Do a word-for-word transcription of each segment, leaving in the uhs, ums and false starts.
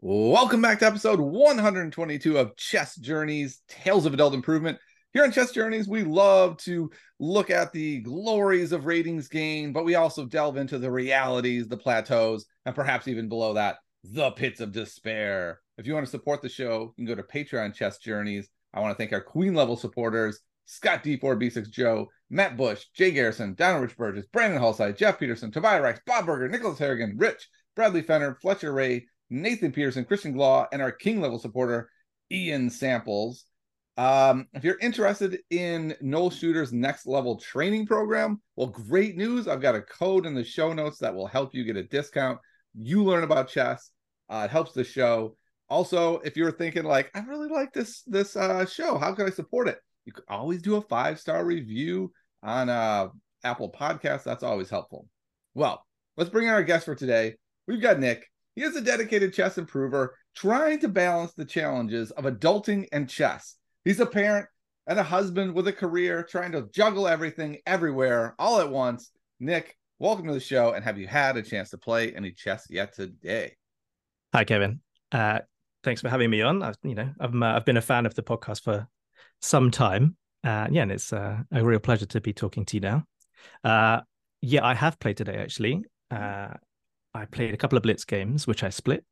Welcome back to episode one hundred twenty-two of Chess Journeys, Tales of Adult Improvement. Here on Chess Journeys, we love to look at the glories of ratings gain, but we also delve into the realities, the plateaus, and perhaps even below that, the pits of despair. If you want to support the show, you can go to Patreon Chess Journeys. I want to thank our Queen level supporters, Scott D four B six Joe, Matt Bush, Jay Garrison, Donald Rich Burgess, Brandon Halside, Jeff Peterson, Tobias Rex, Bob Berger, Nicholas Harrigan, Rich, Bradley Fenner, Fletcher Ray, Nathan Peterson, Christian Glaw, and our King level supporter, Ian Samples. Um, if you're interested in Noel Shooter's next level training program, well, great news. I've got a code in the show notes that will help you get a discount. You learn about chess. Uh, it helps the show. Also, if you're thinking like, I really like this, this uh, show, how can I support it? You can always do a five-star review on uh, Apple Podcasts. That's always helpful. Well, let's bring in our guest for today. We've got Nick. He is a dedicated chess improver trying to balance the challenges of adulting and chess. He's a parent and a husband with a career trying to juggle everything everywhere all at once. Nick, welcome to the show. And have you had a chance to play any chess yet today? Hi, Kevin. Uh, thanks for having me on. I've, you know, I've, uh, I've been a fan of the podcast for some time. Uh, yeah, and it's uh, a real pleasure to be talking to you now. Uh, yeah, I have played today, actually. Uh, I played a couple of Blitz games, which I split.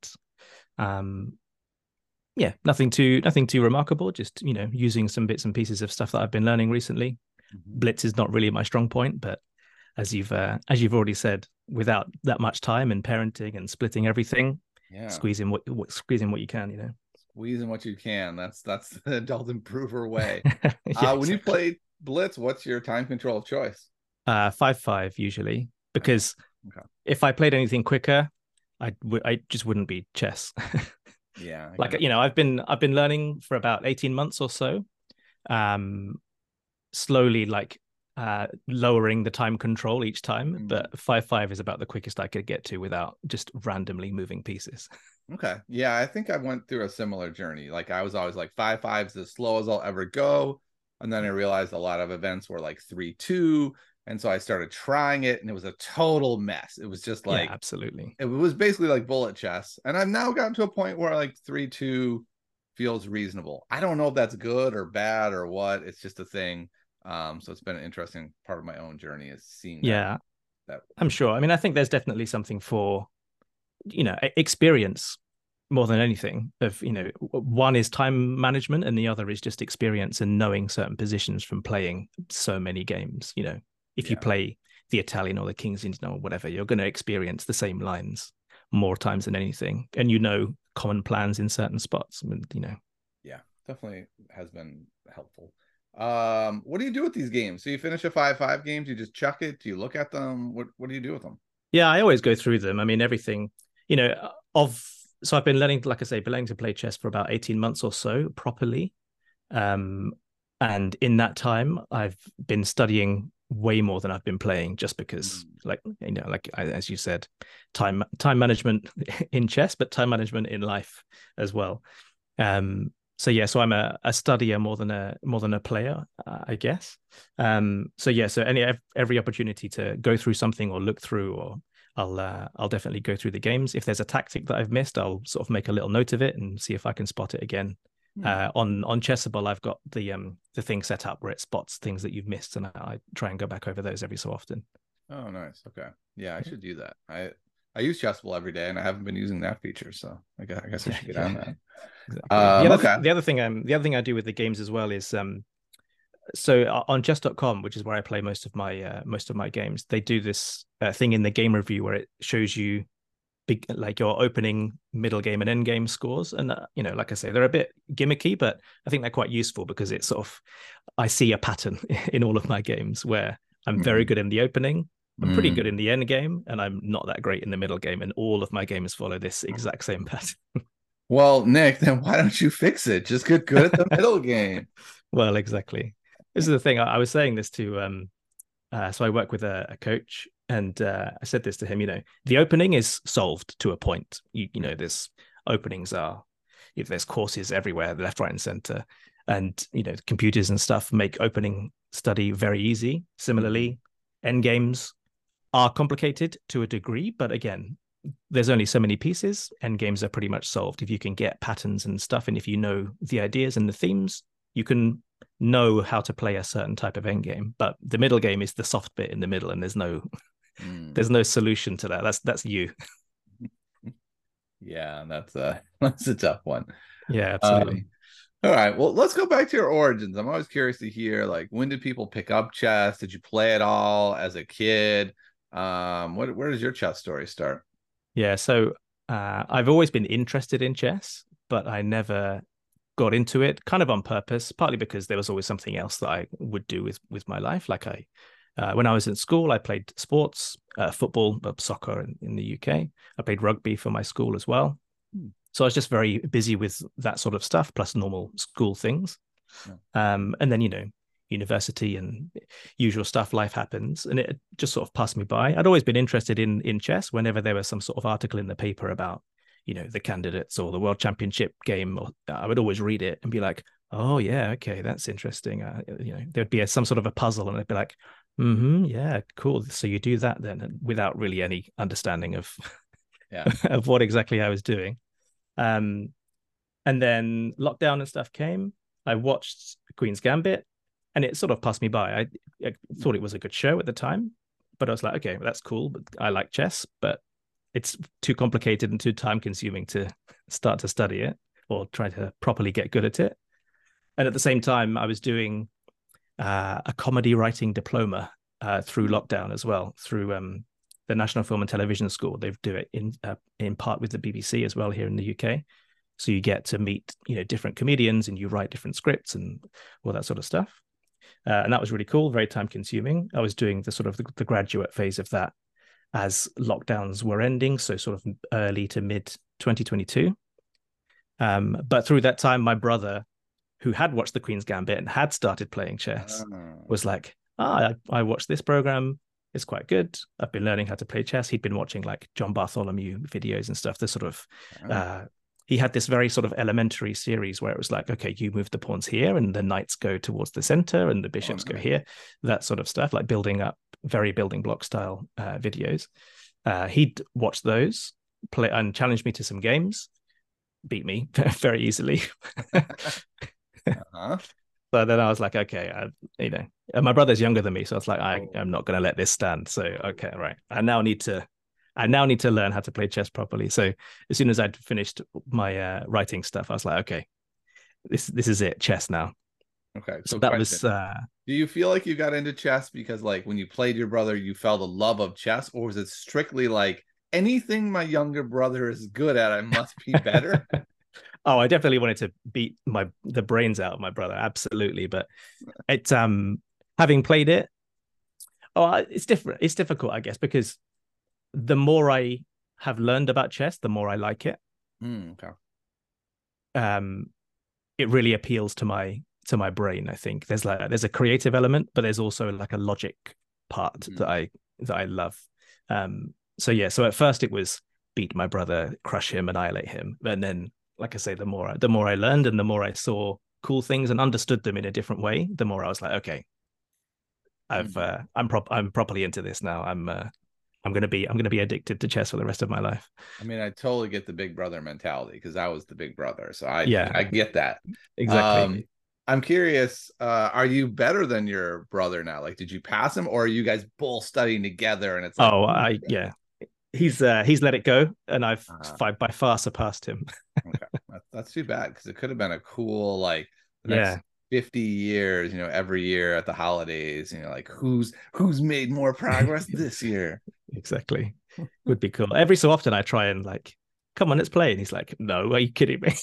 Um, yeah, nothing too nothing too remarkable. Just, you know, using some bits and pieces of stuff that I've been learning recently. Mm-hmm. Blitz is not really my strong point, but as you've uh, as you've already said, without that much time and parenting and splitting everything, yeah, squeezing what, what squeezing what you can, you know, squeezing what you can. That's that's the adult improver way. yeah, uh, when exactly. you play Blitz, what's your time control of choice? Uh, five five usually, because. Okay. If I played anything quicker, I w- I just wouldn't be chess. yeah, like you know, I've been I've been learning for about eighteen months or so, um, slowly like uh, lowering the time control each time. Mm-hmm. But five five is about the quickest I could get to without just randomly moving pieces. Okay, yeah, I think I went through a similar journey. Like I was always like five five's as slow as I'll ever go, and then I realized a lot of events were like three two. And so I started trying it, and it was a total mess. It was just like, yeah, absolutely. It was basically like bullet chess. And I've now gotten to a point where like three two feels reasonable. I don't know if that's good or bad or what. It's just a thing. Um, so it's been an interesting part of my own journey is seeing. Yeah, that, that. I'm sure. I mean, I think there's definitely something for, you know, experience more than anything. Of, you know, one is time management, and the other is just experience and knowing certain positions from playing so many games. You know. If yeah. you play the Italian or the King's Indian or whatever, you're going to experience the same lines more times than anything. And you know common plans in certain spots. I mean, you know. Yeah, definitely has been helpful. Um, what do you do with these games? So you finish a five five games, you just chuck it? Do you look at them? What What do you do with them? Yeah, I always go through them. I mean, everything, you know, of so I've been learning, like I say, been learning to play chess for about eighteen months or so properly. Um, and in that time, I've been studying way more than I've been playing, just because, like, you know, like as you said, time time management in chess, but time management in life as well. Um, so yeah, so I'm a, a studier more than a more than a player, uh, I guess. Um, so yeah, so any every opportunity to go through something or look through, or I'll uh, I'll definitely go through the games. If there's a tactic that I've missed, I'll sort of make a little note of it and see if I can spot it again. Uh, on on Chessable, I've got the um the thing set up where it spots things that you've missed, and I, I try and go back over those every so often. Oh, nice. Okay, yeah, I should do that. I I use Chessable every day, and I haven't been using that feature, so I guess I, guess I should get yeah. on that. Exactly. Um, the, other, okay. the other thing um the other thing I do with the games as well is um so on chess dot com, which is where I play most of my uh, most of my games, they do this uh, thing in the game review where it shows you big, like your opening, middle game, and end game scores. And uh, you know, like I say, they're a bit gimmicky, but I think they're quite useful because it's sort of, I see a pattern in all of my games where I'm very good in the opening, I'm pretty good in the end game, and I'm not that great in the middle game. And all of my games follow this exact same pattern. Well, Nick, then why don't you fix it? Just get good at the middle game. Well, exactly. This is the thing. I, I was saying this to, um, uh, so I work with a, a coach, and uh, I said this to him, you know, the opening is solved to a point. You, you know, there's openings are, if there's courses everywhere, left, right, and center. And, you know, computers and stuff make opening study very easy. Similarly, end games are complicated to a degree, but again, there's only so many pieces, end games are pretty much solved. If you can get patterns and stuff, and if you know the ideas and the themes, you can know how to play a certain type of end game. But the middle game is the soft bit in the middle, and there's no mm. there's no solution to that. That's that's you. Yeah, that's a that's a tough one. Yeah, absolutely. Um, all right, well, let's go back to your origins. I'm always curious to hear, like, when did people pick up chess? Did you play it all as a kid? Um, what where does your chess story start? Yeah, so uh, I've always been interested in chess, but I never got into it, kind of on purpose, partly because there was always something else that I would do with with my life. Like I, uh, when I was in school, I played sports, uh, football, soccer in, in the U K. I played rugby for my school as well. Hmm. So I was just very busy with that sort of stuff, plus normal school things. Yeah. Um, and then, you know, university and usual stuff, life happens, and it just sort of passed me by. I'd always been interested in in chess. Whenever there was some sort of article in the paper about, you know, the candidates or the world championship game, or I would always read it and be like, oh yeah, okay, that's interesting. Uh, you know, there'd be a, some sort of a puzzle, and I'd be like, mm-hmm, yeah, cool. So you do that then, and without really any understanding of yeah. of what exactly I was doing. Um, and then lockdown and stuff came. I watched Queen's Gambit, and it sort of passed me by. I, I thought it was a good show at the time, but I was like, okay, well, that's cool. But I like chess, but it's too complicated and too time consuming to start to study it or try to properly get good at it. And at the same time, I was doing uh, a comedy writing diploma uh, through lockdown as well, through um, the National Film and Television School. They do it in uh, in part with the B B C as well here in the U K. So you get to meet, you know, different comedians, and you write different scripts and all that sort of stuff. Uh, and that was really cool, very time consuming. I was doing the sort of the, the graduate phase of that as lockdowns were ending, so sort of early to mid twenty twenty-two. Um, but through that time, my brother, who had watched the Queen's Gambit and had started playing chess, oh. was like, ah, I, I watched this program. It's quite good. I've been learning how to play chess. He'd been watching like John Bartholomew videos and stuff. The sort of, oh. uh, he had this very sort of elementary series where it was like, okay, you move the pawns here, and the knights go towards the center, and the bishops oh, nice. go here. That sort of stuff, like building up, very building block style uh, videos. Uh, he'd watch those, play, and challenge me to some games, beat me very easily. uh-huh. So then I was like, okay, I, you know, and my brother's younger than me, so I was like, I am not going to let this stand. So okay, right, I now need to, I now need to learn how to play chess properly. So as soon as I'd finished my uh, writing stuff, I was like, okay, this this is it, chess now. Okay, so, so that question. was. Uh, Do you feel like you got into chess because, like, when you played your brother, you felt a love of chess, or was it strictly like, anything my younger brother is good at, I must be better? Oh, I definitely wanted to beat my the brains out of my brother, absolutely. But it's um having played it, oh, it's different. It's difficult, I guess, because the more I have learned about chess, the more I like it. Mm, okay. Um, it really appeals to my to my brain. I think there's like there's a creative element, but there's also like a logic part mm. that I that I love. Um, so yeah, so at first it was beat my brother, crush him, annihilate him, and then, like I say, the more the more I learned and the more I saw cool things and understood them in a different way, the more I was like, okay, I've mm. uh, I'm prop I'm properly into this now. I'm uh, I'm gonna be I'm gonna be addicted to chess for the rest of my life. I mean, I totally get the big brother mentality because I was the big brother, so I yeah I get that exactly. Um, I'm curious, uh, are you better than your brother now? Like, did you pass him, or are you guys both studying together? And it's like, oh, I yeah. He's uh, he's let it go, and I've uh, by far surpassed him. Okay, that's, that's too bad, because it could have been a cool, like, the next yeah. fifty years, you know, every year at the holidays, you know, like who's who's made more progress this year. Exactly, would be cool. Every so often, I try and like, come on, let's play, and he's like, no, are you kidding me?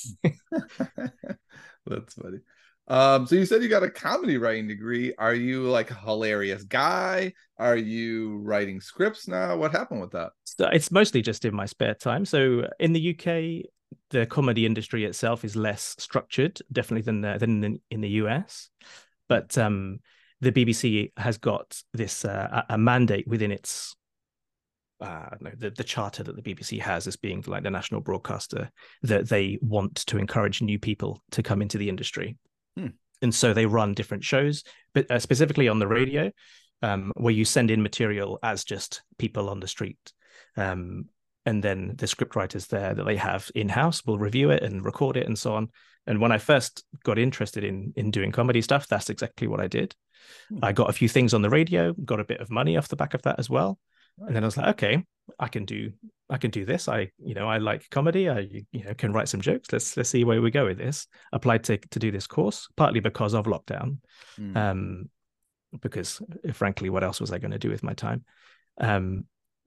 That's funny. Um, so you said you got a comedy writing degree. Are you like a hilarious guy? Are you writing scripts now? What happened with that? So it's mostly just in my spare time. So in the U K, the comedy industry itself is less structured, definitely than the, than in, in the U S. But um, the B B C has got this uh, a mandate within its uh, no, the, the charter that the B B C has as being like the national broadcaster, that they want to encourage new people to come into the industry. Hmm. And so they run different shows, but uh, specifically on the radio, um, where you send in material as just people on the street. Um, and then the script writers there that they have in-house will review it and record it and so on. And when I first got interested in in doing comedy stuff, that's exactly what I did. Hmm. I got a few things on the radio, got a bit of money off the back of that as well. Right. And then I was like, okay, I can do I can do this. I, you know, I like comedy. I, you know, can write some jokes. Let's let's see where we go with this. Applied to to do this course, partly because of lockdown. Hmm. Um, because frankly, what else was I going to do with my time? Um,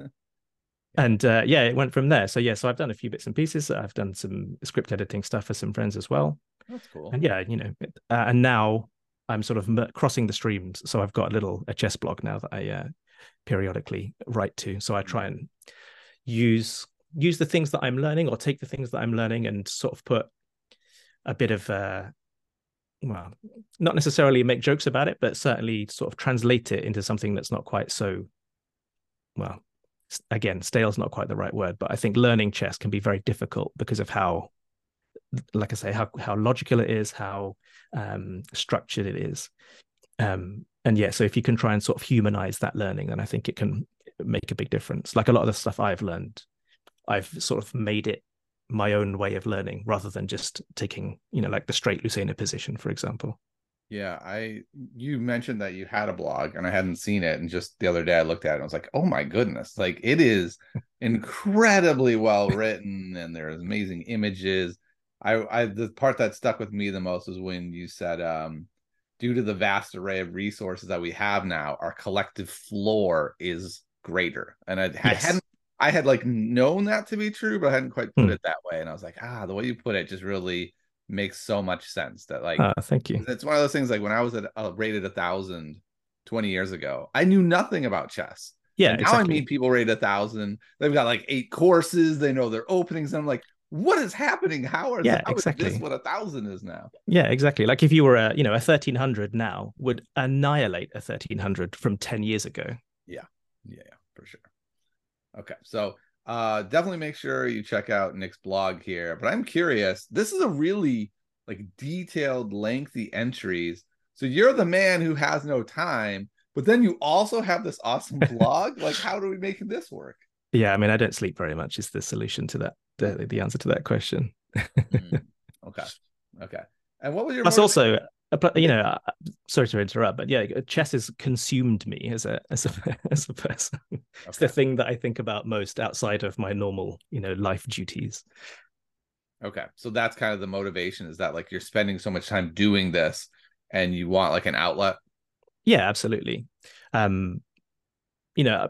and uh, yeah, it went from there. So yeah, so I've done a few bits and pieces. I've done some script editing stuff for some friends as well. That's cool. And yeah, you know, uh, and now I'm sort of crossing the streams. So I've got a little a chess blog now that I uh, periodically write to. So I try and use use the things that I'm learning, or take the things that I'm learning and sort of put a bit of uh, well, not necessarily make jokes about it, but certainly sort of translate it into something that's not quite so, well, again, stale is not quite the right word, but I think learning chess can be very difficult because of how, like I say, how how logical it is, how um, structured it is. Um, and yeah, so if you can try and sort of humanize that learning, then I think it can make a big difference. Like a lot of the stuff I've learned, I've sort of made it my own way of learning rather than just taking, you know, like the straight Lucena position, for example. Yeah, I you mentioned that you had a blog and I hadn't seen it, and just the other day I looked at it and I was like, oh my goodness, like it is incredibly well written and there's amazing images. I I the part that stuck with me the most was when you said um due to the vast array of resources that we have now, our collective floor is greater. And I, yes. I hadn't I had like known that to be true, but I hadn't quite put hmm. it that way. And I was like, ah, the way you put it just really makes so much sense. That like, uh, thank you. It's one of those things. Like when I was at uh, rated a thousand twenty years ago, I knew nothing about chess. Yeah, and now exactly. I meet people rated a thousand. They've got like eight courses. They know their openings. And I'm like, what is happening? How are yeah, how exactly. is this what a thousand is now? Yeah, exactly. Like if you were a, you know, a thirteen hundred now would annihilate a thirteen hundred from ten years ago. Yeah, yeah, yeah, for sure. Okay, so uh, definitely make sure you check out Nick's blog here. But I'm curious, this is a really like detailed, lengthy entries. So you're the man who has no time, but then you also have this awesome blog. Like, how do we make this work? Yeah, I mean, I don't sleep very much is the solution to that, the, the answer to that question. mm, okay. Okay. And what was your Plus also, you know, sorry to interrupt, but yeah, chess has consumed me as a as a as a person. Okay. It's the thing that I think about most outside of my normal, you know, life duties. Okay, so that's kind of the motivation, is that like you're spending so much time doing this and you want like an outlet? Yeah, absolutely. Um, you know,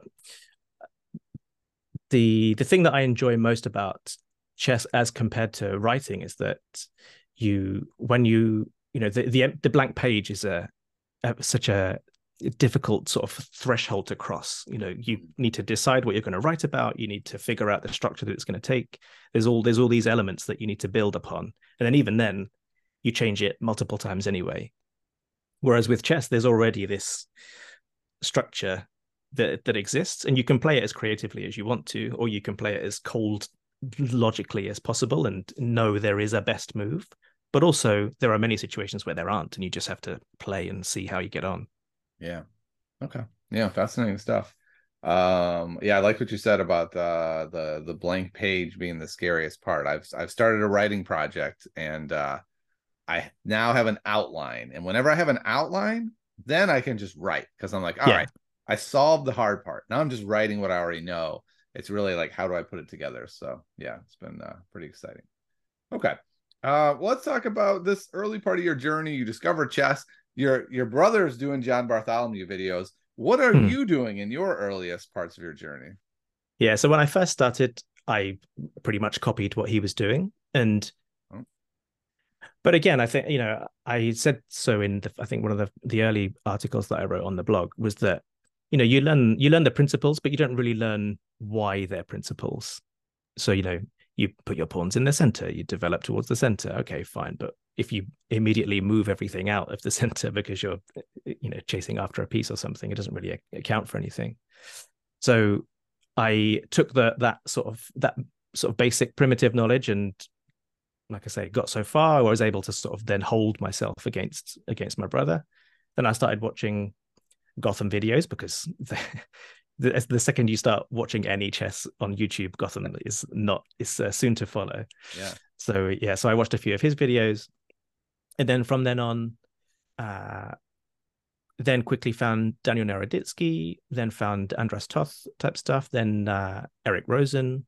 the the thing that I enjoy most about chess as compared to writing is that you, when you, you know, the the, the blank page is a, a such a difficult sort of threshold to cross. You know, you need to decide what you're going to write about. You need to figure out the structure that it's going to take. There's all there's all these elements that you need to build upon, and then even then, you change it multiple times anyway. Whereas with chess, there's already this structure that that exists, and you can play it as creatively as you want to, or you can play it as cold logically as possible and know there is a best move. But also, there are many situations where there aren't, and you just have to play and see how you get on. Yeah. Okay. Yeah. Fascinating stuff. Um, yeah, I like what you said about the the the blank page being the scariest part. I've I've started a writing project, and uh, I now have an outline. And whenever I have an outline, then I can just write, because I'm like, all yeah. right, I solved the hard part. Now I'm just writing what I already know. It's really like, how do I put it together? So yeah, it's been uh, pretty exciting. Okay. Uh, well, let's talk about this early part of your journey. You discovered chess. Your your brother's doing John Bartholomew videos. What are hmm. you doing in your earliest parts of your journey? Yeah, so when I first started, I pretty much copied what he was doing. And oh. but again, I think, you know, I said so in the, I think one of the, the early articles that I wrote on the blog was that, you know, you learn you learn the principles, but you don't really learn why they're principles. So, you know, you put your pawns in the center, you develop towards the center. Okay, fine. But if you immediately move everything out of the center because you're, you know, chasing after a piece or something, it doesn't really account for anything. So I took the that sort of that sort of basic primitive knowledge, and like I say, got so far I was able to sort of then hold myself against against my brother. Then I started watching Gotham videos because the, the second you start watching any chess on YouTube, Gotham is not is uh, soon to follow. Yeah. So yeah, so I watched a few of his videos, and then from then on, uh, then quickly found Daniel Naroditsky, then found Andras Toth type stuff, then uh, Eric Rosen,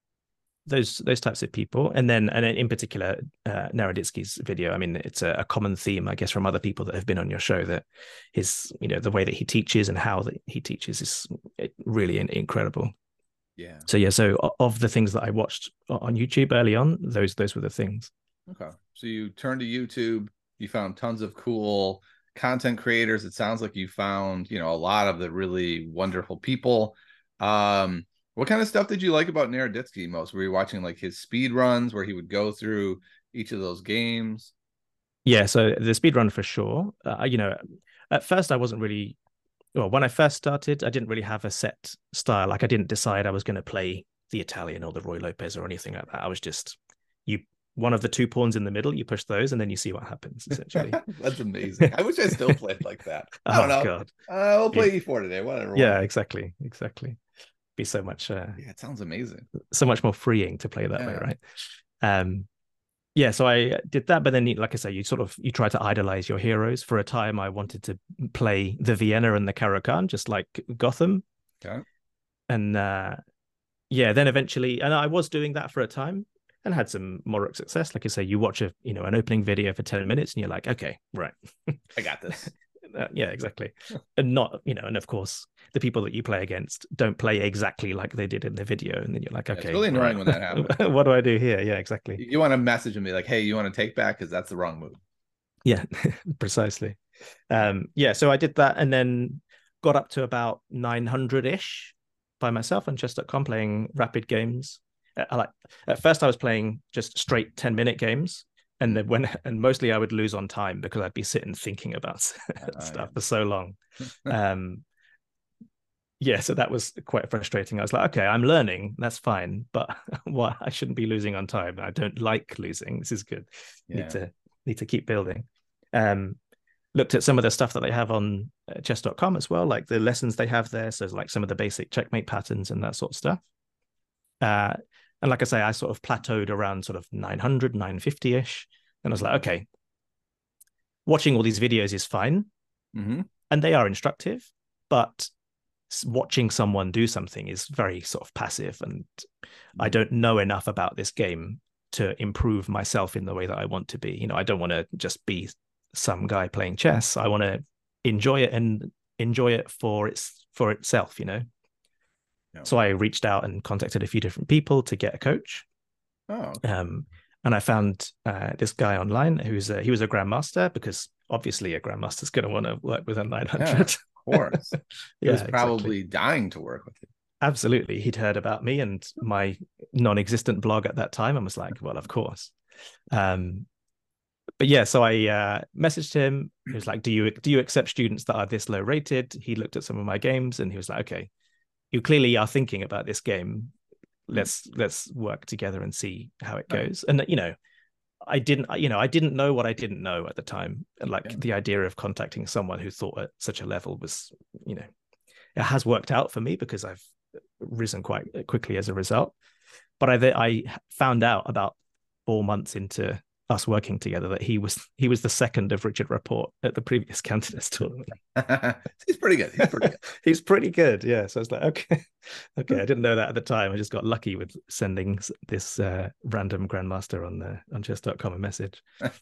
those those types of people, and then and in particular uh, Naroditsky's video. I mean, it's a, a common theme, I guess, from other people that have been on your show, that his, you know, the way that he teaches and how that he teaches is really incredible. Yeah. So yeah, so of the things that I watched on YouTube early on, those those were the things. Okay, so you turned to YouTube, you found tons of cool content creators. It sounds like you found, you know, a lot of the really wonderful people. Um, what kind of stuff did you like about Naroditsky most? Were you watching like his speed runs where he would go through each of those games? Yeah, so the speed run for sure. Uh, you know, at first I wasn't really, well, when I first started, I didn't really have a set style. Like I didn't decide I was going to play the Italian or the Ruy Lopez or anything like that. I was just, you, one of the two pawns in the middle, you push those and then you see what happens, essentially. That's amazing. I wish I still played like that. I don't oh, know. God. Uh, we'll play yeah. E four today, whatever. Yeah, exactly. Exactly. Be so much uh, yeah, it sounds amazing. So much more freeing to play that yeah. way, right? Um yeah, so I did that, but then like I say, you sort of you try to idolize your heroes. For a time I wanted to play the Vienna and the Caro-Kann, just like Gotham. Okay. And uh yeah, then eventually, and I was doing that for a time and had some moderate success. Like I say, you watch a you know an opening video for ten minutes and you're like, okay, right. I got this. Uh, yeah, exactly. And not, you know, and of course, the people that you play against don't play exactly like they did in the video. And then you're like, okay. Yeah, it's really annoying right. when that happens. What do I do here? Yeah, exactly. You want to message and be like, hey, you want to take back? Because that's the wrong move. Yeah, precisely. Um, yeah, so I did that and then got up to about nine hundred-ish by myself on chess dot com playing rapid games. I like at first I was playing just straight ten minute games. And then when and mostly I would lose on time because I'd be sitting thinking about uh, stuff yeah. for so long. um, yeah, so that was quite frustrating. I was like, okay, I'm learning, that's fine, but what I shouldn't be losing on time. I don't like losing. This is good. Yeah. Need to need to keep building. Um, looked at some of the stuff that they have on chess dot com as well, like the lessons they have there. So like some of the basic checkmate patterns and that sort of stuff. Uh, And like I say, I sort of plateaued around sort of nine hundred, nine fifty-ish. And I was like, okay, watching all these videos is fine. Mm-hmm. And they are instructive, but watching someone do something is very sort of passive. And mm-hmm. I don't know enough about this game to improve myself in the way that I want to be. You know, I don't want to just be some guy playing chess. I want to enjoy it and enjoy it for its for itself, you know. Yeah. So I reached out and contacted a few different people to get a coach. Oh, okay. Um, and I found uh, this guy online who's a, he was a grandmaster, because obviously a grandmaster is going to want to work with a nine hundred. Yeah, of course. He yeah, was probably exactly. dying to work with you. Absolutely. He'd heard about me and my non-existent blog at that time and was like, well, of course. Um, but yeah, so I uh, messaged him. He was like, do you do you accept students that are this low rated? He looked at some of my games and he was like, okay, you clearly are thinking about this game. Let's let's work together and see how it goes. And you know, I didn't you know I didn't know what I didn't know at the time. And like yeah. the idea of contacting someone who thought at such a level was, you know, it has worked out for me because I've risen quite quickly as a result. But I I found out about four months into us working together that he was he was the second of Richard Rapport at the previous Cantonist tournament. He's pretty good. He's pretty good. He's pretty good. Yeah. So I was like, okay, okay. I didn't know that at the time. I just got lucky with sending this uh, random grandmaster on the on chess dot com a message.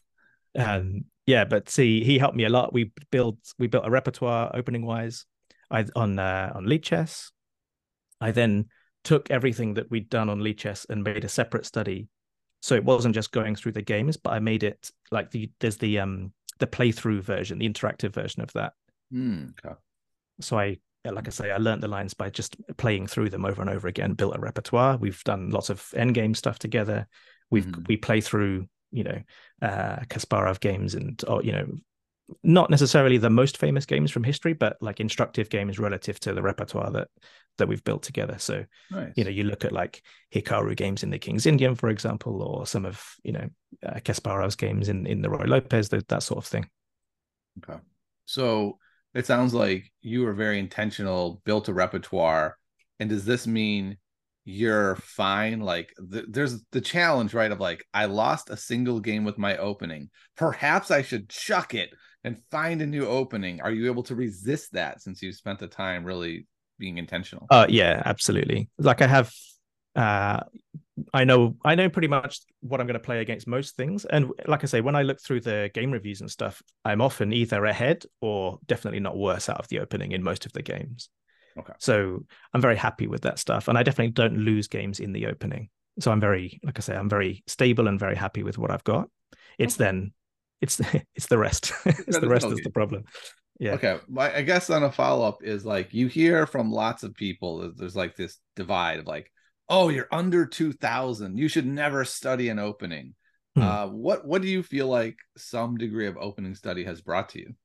um, yeah, but see, he helped me a lot. We built we built a repertoire opening wise. I on uh, on Lichess. I then took everything that we'd done on Lichess and made a separate study. So it wasn't just going through the games, but I made it like the there's the um the playthrough version, the interactive version of that. Mm, okay. So I, like I say, I learned the lines by just playing through them over and over again, built a repertoire. We've done lots of endgame stuff together. We've mm-hmm. we play through, you know, uh Kasparov games and or, you know, not necessarily the most famous games from history, but like instructive games relative to the repertoire that that we've built together. So, nice. You know, you look at like Hikaru games in the King's Indian, for example, or some of, you know, uh, Kasparov's games in, in the Ruy Lopez, that, that sort of thing. Okay. So it sounds like you were very intentional, built a repertoire. And does this mean you're fine? Like th- there's the challenge, right? Of like, I lost a single game with my opening. Perhaps I should chuck it and find a new opening. Are you able to resist that since you've spent the time really being intentional? Uh, yeah, absolutely. Like I have, uh, I know, I know pretty much what I'm going to play against most things. And like I say, when I look through the game reviews and stuff, I'm often either ahead or definitely not worse out of the opening in most of the games. Okay. So I'm very happy with that stuff. And I definitely don't lose games in the opening. So I'm very, like I say, I'm very stable and very happy with what I've got. It's Okay. then, it's it's the rest. It's the rest that's the problem. Yeah. Okay. My, I guess on a follow up is like you hear from lots of people that there's like this divide of like, oh, you're under two thousand. You should never study an opening. Hmm. Uh, what what do you feel like some degree of opening study has brought to you?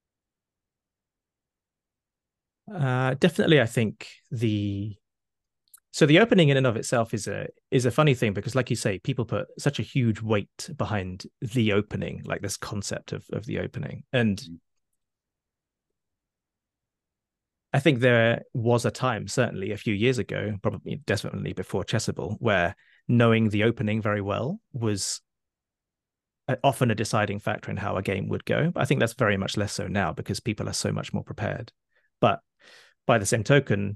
Uh, definitely, I think the so the opening in and of itself is a is a funny thing because, like you say, people put such a huge weight behind the opening, like this concept of of the opening. And I think there was a time, certainly a few years ago, probably definitely before Chessable, where knowing the opening very well was often a deciding factor in how a game would go. But I think that's very much less so now because people are so much more prepared. But by the same token,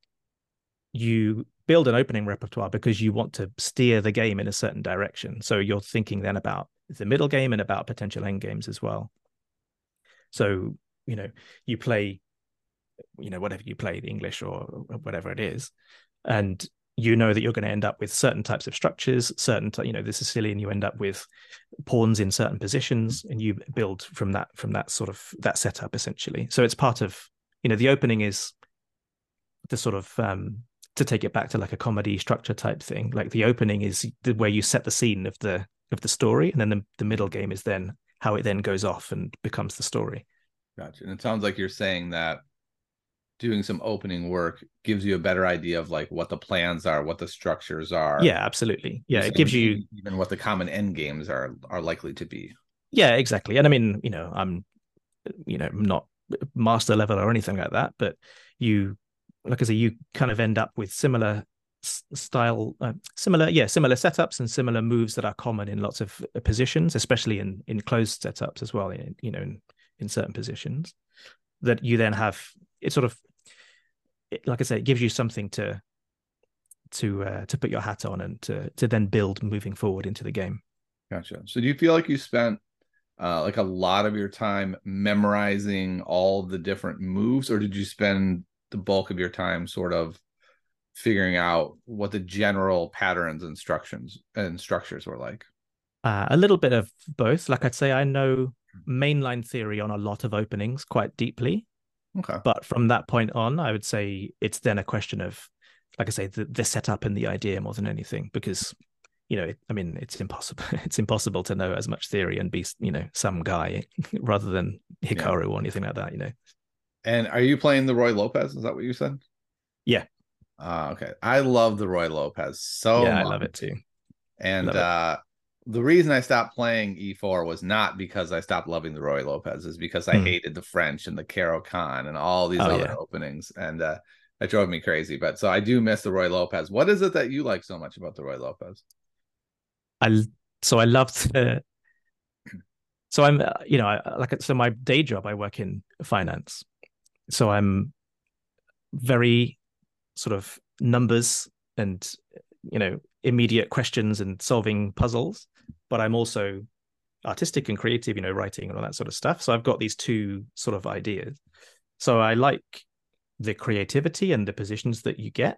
you build an opening repertoire because you want to steer the game in a certain direction. So you're thinking then about the middle game and about potential end games as well. So, you know, you play, you know, whatever you play, the English or whatever it is, and you know that you're going to end up with certain types of structures, certain, you know, the Sicilian, you end up with pawns in certain positions, and you build from that, from that sort of that setup essentially. So it's part of, you know, the opening is the sort of um, to take it back to like a comedy structure type thing. Like the opening is the, where you set the scene of the of the story, and then the, the middle game is then how it then goes off and becomes the story. Gotcha. And it sounds like you're saying that doing some opening work gives you a better idea of like what the plans are, what the structures are. Yeah, absolutely. Yeah, it gives you even what the common end games are are likely to be. Yeah, exactly. And I mean, you know, I'm, you know, not master level or anything like that, but you, like I say, you kind of end up with similar style, uh, similar, yeah, similar setups and similar moves that are common in lots of positions, especially in in closed setups as well. In, you know, in, in certain positions that you then have. It sort of, like I said, it gives you something to to uh, to put your hat on and to to then build moving forward into the game. Gotcha. So do you feel like you spent uh, like a lot of your time memorizing all the different moves, or did you spend the bulk of your time sort of figuring out what the general patterns, instructions, and structures were like? Uh, a little bit of both. Like I'd say, I know mainline theory on a lot of openings quite deeply. Okay. But from that point on, I would say it's then a question of, like I say, the, the setup and the idea more than anything, because, you know, I mean, it's impossible. It's impossible to know as much theory and be, you know, some guy rather than Hikaru yeah. or anything like that, you know. And are you playing the Roy Lopez? Is that what you said? Yeah. Uh, okay. I love the Roy Lopez so yeah, much. I love it too. And uh, the reason I stopped playing E four was not because I stopped loving the Roy Lopez, is because I hmm. hated the French and the Caro-Kann and all these oh, other yeah. openings. And uh, that drove me crazy. But so I do miss the Roy Lopez. What is it that you like so much about the Roy Lopez? I so I loved uh, so I'm uh, you know I, like so my day job, I work in finance, so I'm very sort of numbers and, you know, immediate questions and solving puzzles, but I'm also artistic and creative, you know, writing and all that sort of stuff. So I've got these two sort of ideas. So I like the creativity and the positions that you get.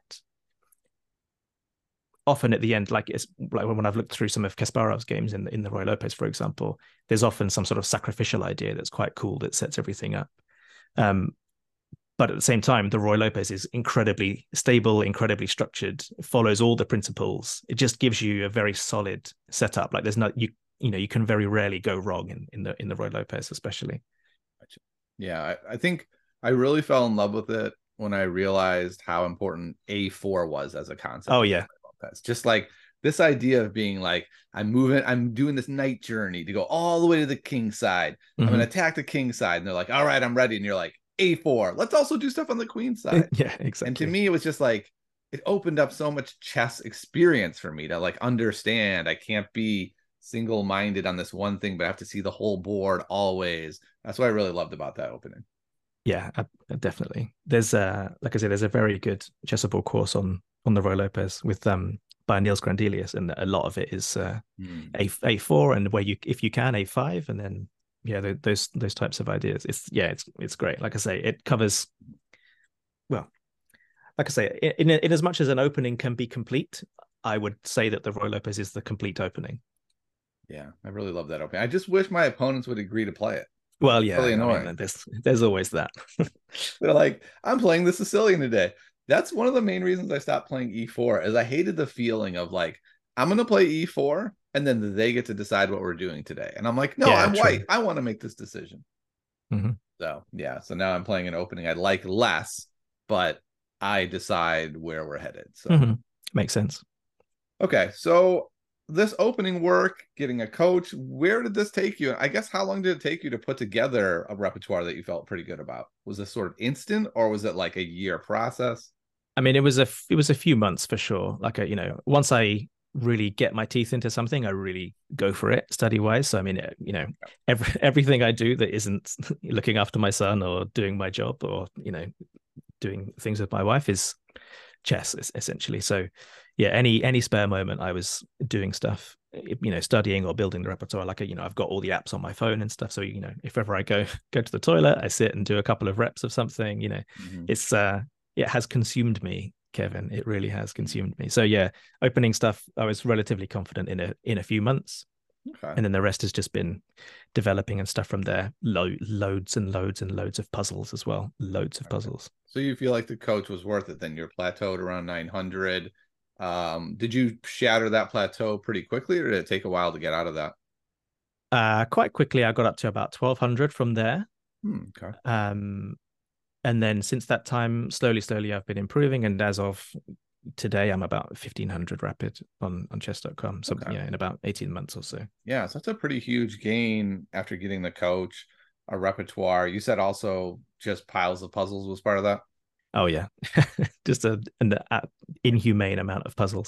Often at the end, like it's like when I've looked through some of Kasparov's games in the, in the Roy Lopez, for example, there's often some sort of sacrificial idea that's quite cool that sets everything up. Um, But at the same time, the Roy Lopez is incredibly stable, incredibly structured, follows all the principles. It just gives you a very solid setup. Like there's no, you you know, you can very rarely go wrong in, in the in the Roy Lopez, especially. Yeah, I, I think I really fell in love with it when I realized how important A four was as a concept. Oh yeah. Lopez. Just like this idea of being like, I'm moving, I'm doing this knight journey to go all the way to the king side. Mm-hmm. I'm going to attack the king side. And they're like, all right, I'm ready. And you're like, A four. Let's also do stuff on the queen side. Yeah, exactly. And to me, it was just like, it opened up so much chess experience for me to like understand. I can't be single-minded on this one thing, but I have to see the whole board always. That's what I really loved about that opening. Yeah, definitely. There's uh like I said, there's a very good chessable course on on the Roy Lopez with um by Niels Grandelius, and a lot of it is uh mm. a a four, and where you if you can a five, and then yeah the, those those types of ideas. It's yeah it's it's great. Like I say, it covers well. Like I say, in, in as much as an opening can be complete, I would say that the Roy Lopez is the complete opening. Yeah, I really love that opening. I just wish my opponents would agree to play it. Well, yeah, really annoying. I mean, there's there's always that. They're like, I'm playing the Sicilian today. That's one of the main reasons I stopped playing E four, is I hated the feeling of like, I'm going to play E four, and then they get to decide what we're doing today. And I'm like, no, yeah, I'm true. white. I want to make this decision. Mm-hmm. So, yeah. So now I'm playing an opening I like less, but I decide where we're headed. So mm-hmm. Makes sense. Okay. So this opening work, getting a coach, where did this take you? I guess how long did it take you to put together a repertoire that you felt pretty good about? Was this sort of instant, or was it like a year process? I mean, it was a it was a few months for sure. Like a, you know, once I really get my teeth into something, I really go for it study wise. So I mean, you know, every everything I do that isn't looking after my son or doing my job or, you know, doing things with my wife is chess essentially. So yeah, any any spare moment I was doing stuff, you know, studying or building the repertoire. Like, you know, I've got all the apps on my phone and stuff. So, you know, if ever I go go to the toilet, I sit and do a couple of reps of something, you know, mm-hmm. it's uh it has consumed me, Kevin. It really has consumed me. So yeah, opening stuff, I was relatively confident in a in a few months. Okay. And then the rest has just been developing and stuff from there. Lo- loads and loads and loads of puzzles as well. Loads of okay. puzzles. So you feel like the coach was worth it then? You're plateaued around nine hundred. Um, did you shatter that plateau pretty quickly, or did it take a while to get out of that? Uh, quite quickly, I got up to about twelve hundred from there. Hmm, okay. Um, and then since that time, slowly, slowly, I've been improving. And as of today, I'm about fifteen hundred rapid on, on chess dot com. So okay. yeah, in about eighteen months or so. Yeah, so that's a pretty huge gain after getting the coach, a repertoire. You said also just piles of puzzles was part of that? Oh, yeah. Just a, an uh, inhumane amount of puzzles.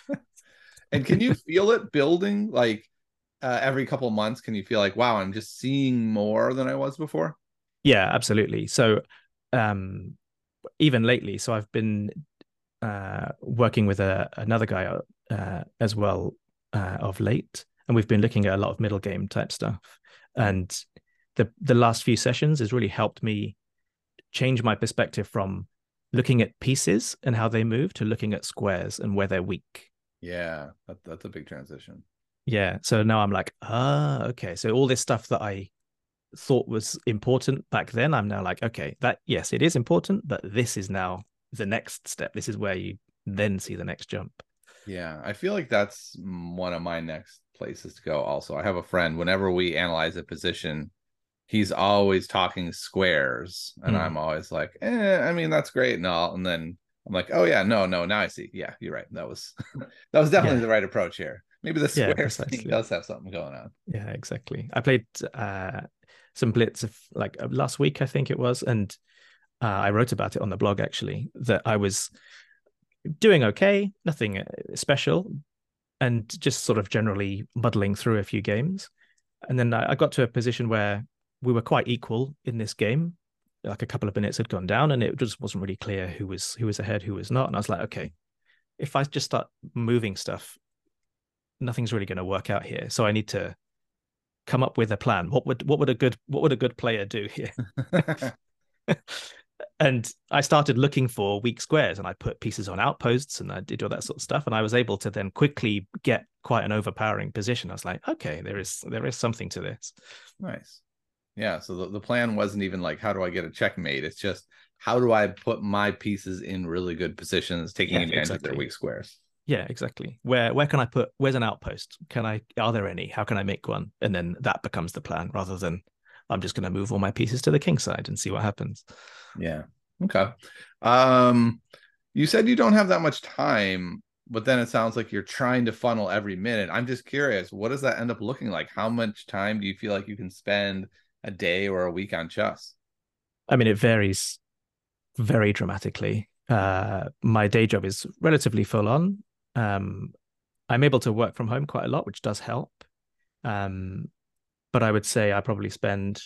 And can you feel it building? Like uh, every couple of months, can you feel like, wow, I'm just seeing more than I was before? Yeah, absolutely. So um, even lately, so I've been uh, working with a, another guy uh, as well uh, of late, and we've been looking at a lot of middle game type stuff. And the the last few sessions has really helped me change my perspective from looking at pieces and how they move to looking at squares and where they're weak. Yeah, that, that's a big transition. Yeah. So now I'm like, ah, okay. So all this stuff that I thought was important back then, I'm now like, okay, that, yes, it is important, but this is now the next step. This is where you then see the next jump. Yeah. I feel like that's one of my next places to go. Also, I have a friend, whenever we analyze a position, he's always talking squares, and mm. I'm always like, eh, I mean, that's great and all. And then I'm like, oh yeah, no, no, now I see. Yeah, you're right. That was that was definitely yeah. the right approach here. Maybe the square yeah, thing does have something going on. Yeah, exactly. I played uh, some blitz of like last week, I think it was, and uh, I wrote about it on the blog actually, that I was doing okay, nothing special, and just sort of generally muddling through a few games. And then I got to a position where we were quite equal in this game. Like a couple of minutes had gone down, and it just wasn't really clear who was who was ahead, who was not. And I was like, okay, if I just start moving stuff, nothing's really going to work out here. So I need to come up with a plan. What would what would a good what would a good player do here? And I started looking for weak squares, and I put pieces on outposts, and I did all that sort of stuff. And I was able to then quickly get quite an overpowering position. I was like, okay, there is there is something to this. Nice. Yeah, so the, the plan wasn't even like, how do I get a checkmate? It's just, how do I put my pieces in really good positions, taking yeah, advantage exactly. of their weak squares? Yeah, exactly. Where where can I put, where's an outpost? Can I, are there any? How can I make one? And then that becomes the plan, rather than I'm just going to move all my pieces to the king side and see what happens. Yeah. Okay. Um, you said you don't have that much time. but then it sounds like you're trying to funnel every minute. I'm just curious, what does that end up looking like? How much time do you feel like you can spend a day or a week on chess? I mean, it varies very dramatically. Uh, my day job is relatively full on. Um, I'm able to work from home quite a lot, which does help. Um, but I would say I probably spend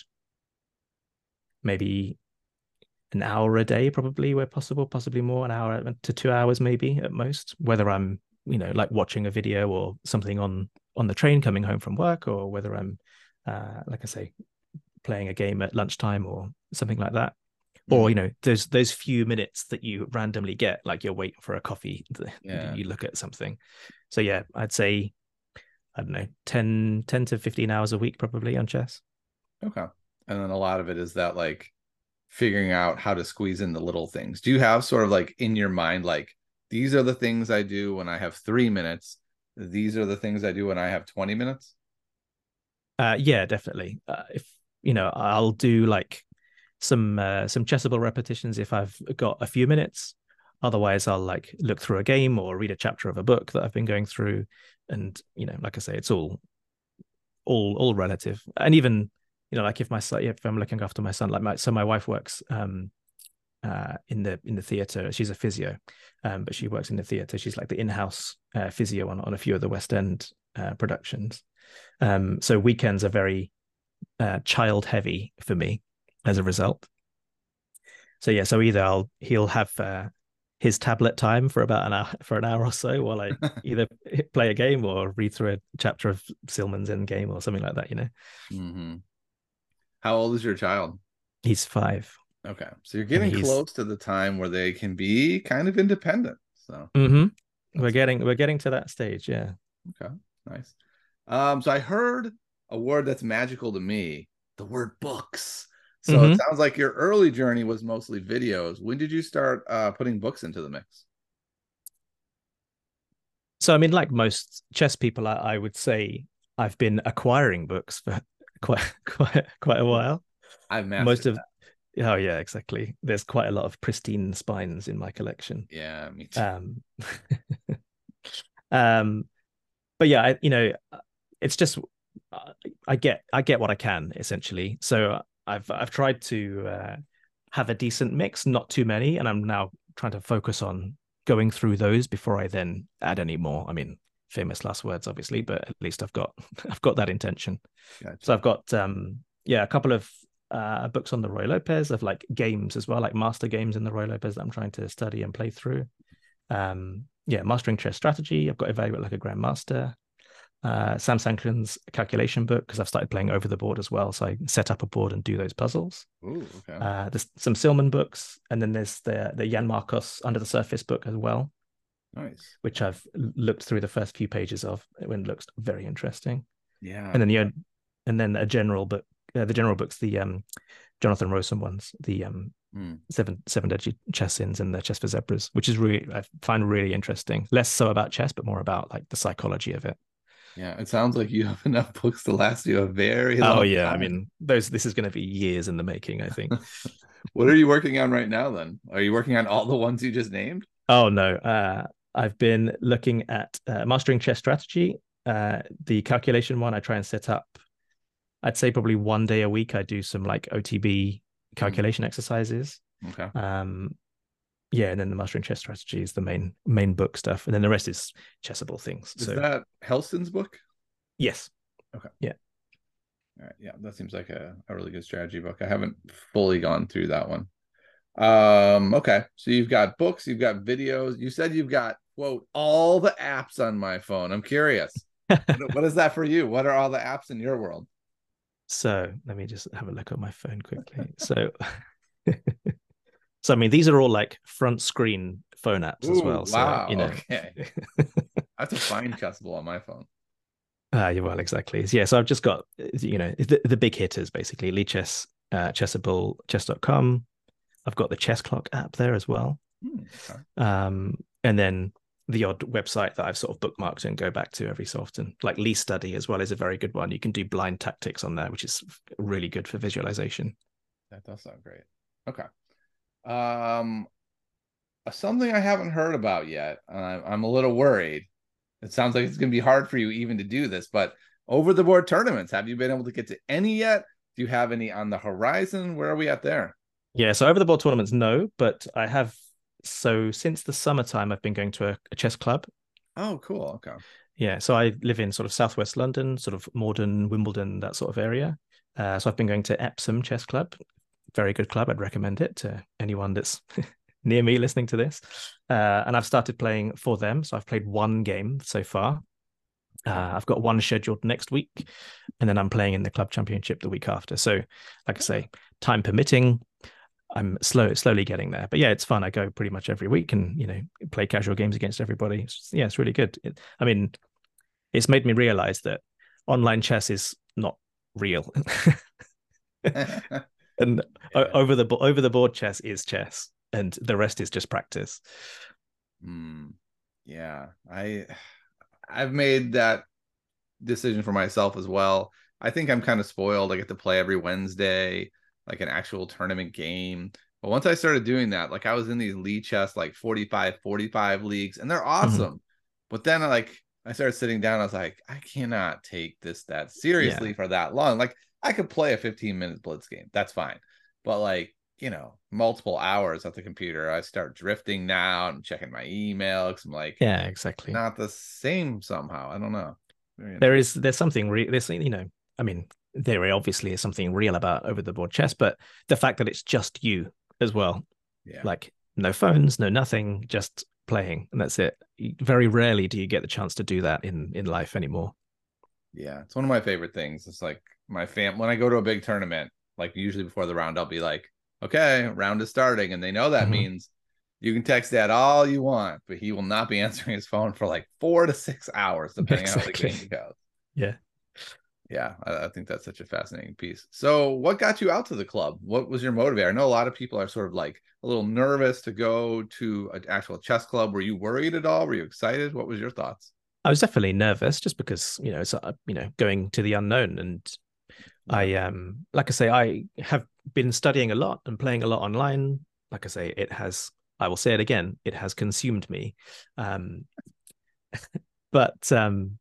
maybe an hour a day, probably where possible, possibly more, an hour to two hours maybe at most, whether I'm, you know, like watching a video or something on on the train coming home from work, or whether I'm, uh, like I say, playing a game at lunchtime or something like that. Or, you know, those those few minutes that you randomly get, like you're waiting for a coffee, Yeah. you look at something. So yeah, I'd say, I don't know, ten, ten to fifteen hours a week probably on chess. Okay. And then a lot of it is that like figuring out how to squeeze in the little things. Do you have sort of like in your mind, like, these are the things I do when I have three minutes. These are the things I do when I have twenty minutes? Uh, yeah, definitely. Uh, if, you know, I'll do like some uh, some chessable repetitions if I've got a few minutes. Otherwise, I'll like look through a game or read a chapter of a book that I've been going through. And, you know, like I say, it's all all all relative. And even, you know, like if my son, if I'm looking after my son, like my so my wife works um uh in the in the theater. She's a physio, um, but she works in the theater. She's like the in-house uh, physio on on a few of the West End uh, productions. Um, so weekends are very uh, child heavy for me as a result. So yeah, so either I'll he'll have uh, his tablet time for about an hour for an hour or so while I either play a game or read through a chapter of Silman's Endgame or something like that. You know. Mm-hmm. How old is your child? He's five. Okay, so you're getting close to the time where they can be kind of independent. So mm-hmm. we're getting we're getting to that stage. Yeah. Okay, nice. Um, so I heard a word that's magical to me, the word books. So mm-hmm. it sounds like your early journey was mostly videos. When did you start uh, putting books into the mix? So I mean, like most chess people, I, I would say I've been acquiring books for quite quite quite a while. I've mastered most of that. Oh yeah, exactly. There's quite a lot of pristine spines in my collection. Yeah, me too. Um, um, but yeah, I, you know, it's just I get I get what I can essentially. So I've I've tried to uh, have a decent mix, not too many, and I'm now trying to focus on going through those before I then add any more. I mean, famous last words, obviously, but at least I've got I've got that intention. Gotcha. So I've got um yeah a couple of uh, books on the Ruy Lopez, of like games as well, like master games in the Ruy Lopez that I'm trying to study and play through. Um, yeah, Mastering Chess Strategy. I've got Evaluate Like a Grandmaster. Uh, Sam Sanklin's calculation book, because I've started playing over the board as well. So I set up a board and do those puzzles. Ooh, okay. Uh, there's some Silman books, and then there's the the Jan Markos Under the Surface book as well. Nice. Which I've looked through the first few pages of. It looks very interesting. Yeah. And then the and then a general book. Uh, the general books, the um, Jonathan Rosen ones, the um, mm. seven seven deadly chess sins and the Chess for Zebras, which is really I find really interesting. Less so about chess, but more about like the psychology of it. Yeah, it sounds like you have enough books to last you a very long Oh yeah, time. I mean, those this is going to be years in the making, I think. What are you working on right now then? Are you working on all the ones you just named? Oh no, uh, I've been looking at uh, Mastering Chess Strategy, uh, the calculation one. I try and set up. I'd say probably one day a week I do some like O T B calculation mm. exercises. Okay. Um, yeah, and then the Mastering Chess Strategy is the main main book stuff, and then the rest is chessable things. Is so that Helston's book? Yes. Okay. Yeah. All right. Yeah, that seems like a, a really good strategy book. I haven't fully gone through that one. Um, okay. So you've got books, you've got videos. You said you've got, quote, all the apps on my phone. I'm curious. what, what is that for you? What are all the apps in your world? So let me just have a look at my phone quickly. so, so I mean, these are all like front screen phone apps Ooh, as well. Wow. So, you know, okay. I have to find Chessable on my phone. Ah, uh, well, exactly. Yeah. So I've just got, you know, the, the big hitters basically: Lichess, uh, Chessable, chess dot com. I've got the Chess Clock app there as well. Hmm, okay. Um, and then the odd website that I've sort of bookmarked and go back to every so often. Like Lee Study as well is a very good one. You can do blind tactics on there, which is really good for visualization. That does sound great. Okay. Um, something I haven't heard about yet. Uh, I'm a little worried. It sounds like it's going to be hard for you even to do this, but over the board tournaments, have you been able to get to any yet? Do you have any on the horizon? Where are we at there? Yeah, so over the board tournaments, no, but I have. So since the summertime, I've been going to a, a chess club. Oh, cool. Okay. Yeah, so I live in sort of southwest London, sort of Morden, Wimbledon, that sort of area. Uh, so I've been going to Epsom Chess Club. Very good club. I'd recommend it to anyone that's near me listening to this. Uh, and I've started playing for them. So I've played one game so far. Uh, I've got one scheduled next week, and then I'm playing in the club championship the week after. So, like I say, time permitting, I'm slow, slowly getting there. But yeah, it's fun. I go pretty much every week, and you know, play casual games against everybody. It's, yeah, it's really good. It, I mean, it's made me realize that online chess is not real, and yeah. over the over the board chess is chess, and the rest is just practice. Mm, yeah, I. I've made that decision for myself as well. I think I'm kind of spoiled. I get to play every Wednesday, like an actual tournament game. But once I started doing that, like I was in these Lichess, like forty-five, forty-five leagues, and they're awesome. Mm-hmm. But then I like I started sitting down. I was like, I cannot take this that seriously yeah. for that long. Like I could play a fifteen minute blitz game. That's fine. But like, you know, multiple hours at the computer, I start drifting now. I'm checking my email because I'm like, yeah, exactly. Not the same somehow. I don't know. There is, there's something real. There's, you know, I mean, there obviously is something real about over the board chess, but the fact that it's just you as well, yeah, like no phones, no nothing, just playing, and that's it. Very rarely do you get the chance to do that in in life anymore. Yeah, it's one of my favorite things. It's like my fam when I go to a big tournament, like usually before the round, I'll be like, okay, round is starting, and they know that mm-hmm. means you can text Dad all you want, but he will not be answering his phone for like four to six hours, depending exactly. on how the game goes. Yeah. Yeah, I, I think that's such a fascinating piece. So what got you out to the club? What was your motivator? I know a lot of people are sort of like a little nervous to go to an actual chess club. Were you worried at all? Were you excited? What was your thoughts? I was definitely nervous just because, you know, it's, uh, you know, going to the unknown. And yeah. I, um, like I say, I have been studying a lot and playing a lot online. Like I say, it has, I will say it again, it has consumed me. Um, but, um,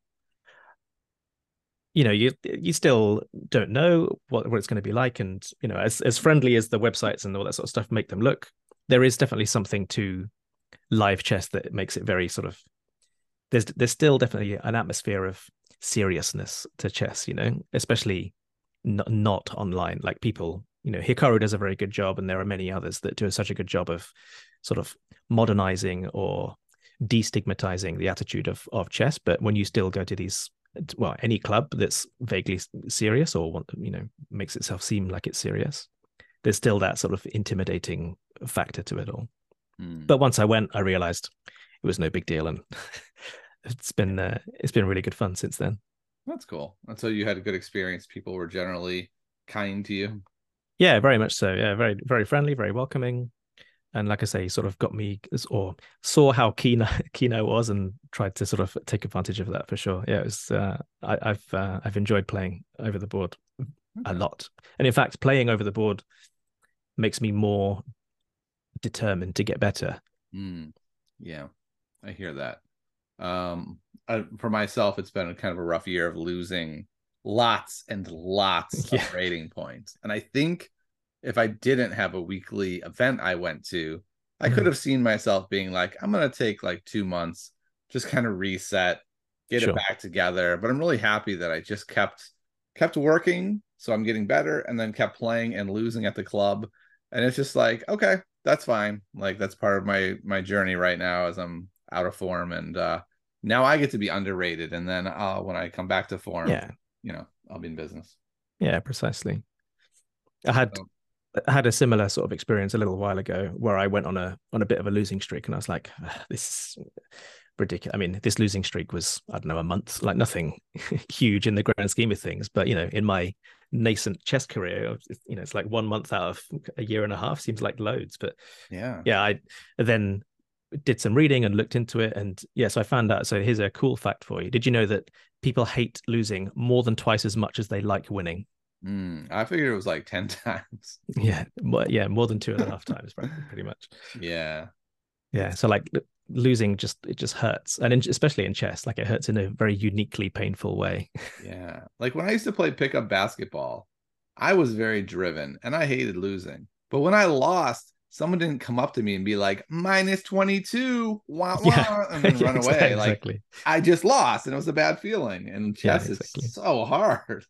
you know, you you still don't know what, what it's going to be like. And, you know, as, as friendly as the websites and all that sort of stuff make them look, there is definitely something to live chess that makes it very sort of, there's there's still definitely an atmosphere of seriousness to chess, you know, especially not, not online. Like people, you know, Hikaru does a very good job, and there are many others that do such a good job of sort of modernizing or destigmatizing the attitude of, of chess. But when you still go to these, well, any club that's vaguely serious or, you know, makes itself seem like it's serious, there's still that sort of intimidating factor to it all. Mm. But once I went, I realized it was no big deal, and it's been uh, it's been really good fun since then. That's cool. And so you had a good experience. People were generally kind to you. Yeah, very much so. Yeah, very very friendly, very welcoming. And like I say, sort of got me, or saw how keen keen I was, and tried to sort of take advantage of that for sure. Yeah, it was. Uh, I, I've uh, I've enjoyed playing over the board okay. a lot, and in fact, playing over the board makes me more determined to get better. Mm, yeah, I hear that. Um, I, for myself, it's been a kind of a rough year of losing lots and lots yeah. of rating points, and I think if I didn't have a weekly event I went to, I mm-hmm. could have seen myself being like, I'm going to take like two months, just kind of reset, get sure. it back together. But I'm really happy that I just kept, kept working. So I'm getting better, and then kept playing and losing at the club. And it's just like, okay, that's fine. Like that's part of my, my journey right now as I'm out of form. And uh, now I get to be underrated. And then uh, when I come back to form, yeah. you know, I'll be in business. Yeah, precisely. I had, so, I had a similar sort of experience a little while ago where I went on a on a bit of a losing streak, and I was like, this is ridiculous. I mean, this losing streak was, I don't know, a month, like nothing huge in the grand scheme of things. But, you know, in my nascent chess career, you know, it's like one month out of a year and a half seems like loads. But yeah, yeah, I then did some reading and looked into it. And yes, yeah, so I found out. So here's a cool fact for you. Did you know that people hate losing more than twice as much as they like winning? Mm, I figured it was like ten times. Yeah, more, yeah, more than two and a half times, pretty much. Yeah, Yeah. So like losing just it just hurts, and in, especially in chess, like it hurts in a very uniquely painful way. Yeah. Like when I used to play pickup basketball, I was very driven and I hated losing. But when I lost, someone didn't come up to me and be like, minus twenty-two, wah, Yeah. wah, and then Yeah, run away. Like exactly. I just lost and it was a bad feeling. And Yeah, chess is exactly. so hard.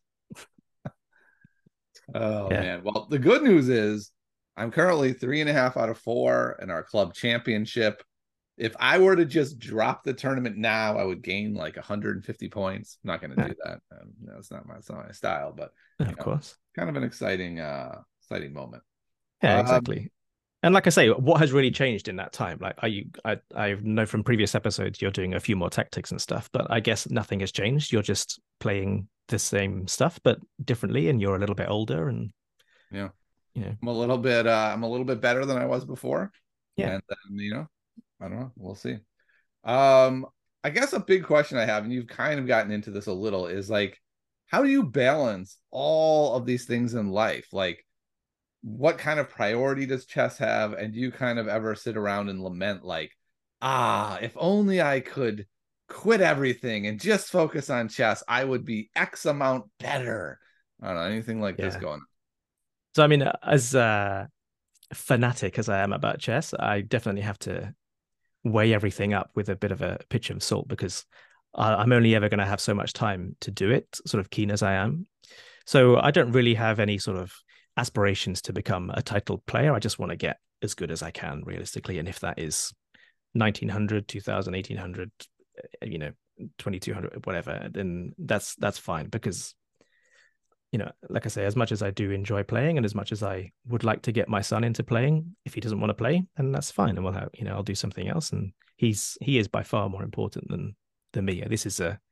Oh, Yeah. man. Well, the good news is I'm currently three and a half out of four in our club championship. If I were to just drop the tournament now, I would gain like one hundred fifty points. I'm not going to Yeah, do that. Um, no, it's not my, it's not my style, but you of know, course. kind of an exciting, uh, exciting moment. Yeah, Um, exactly. And like I say, what has really changed in that time? Like, are you? I I know from previous episodes you're doing a few more tactics and stuff, but I guess nothing has changed. You're just playing the same stuff, but differently, and you're a little bit older, and yeah, you know, I'm a little bit, uh, I'm a little bit better than I was before, yeah, and then you know, I don't know, we'll see. Um, I guess a big question I have, and you've kind of gotten into this a little, is like, how do you balance all of these things in life? Like, what kind of priority does chess have? And do you kind of ever sit around and lament, like, ah, if only I could quit everything and just focus on chess, I would be X amount better. I don't know, anything like this yeah. going on. So I mean, as uh, fanatic as I am about chess, I definitely have to weigh everything up with a bit of a pinch of salt because I, I'm only ever going to have so much time to do it, sort of keen as I am. So I don't really have any sort of aspirations to become a titled player. I just want to get as good as I can realistically. And if that is nineteen hundred, two thousand, eighteen hundred, you know, twenty-two hundred, whatever, then that's that's fine because you know, like I say, as much as I do enjoy playing and as much as I would like to get my son into playing, if he doesn't want to play, then that's fine. And we'll have, you know, I'll do something else. And he's he is by far more important than than me. This is a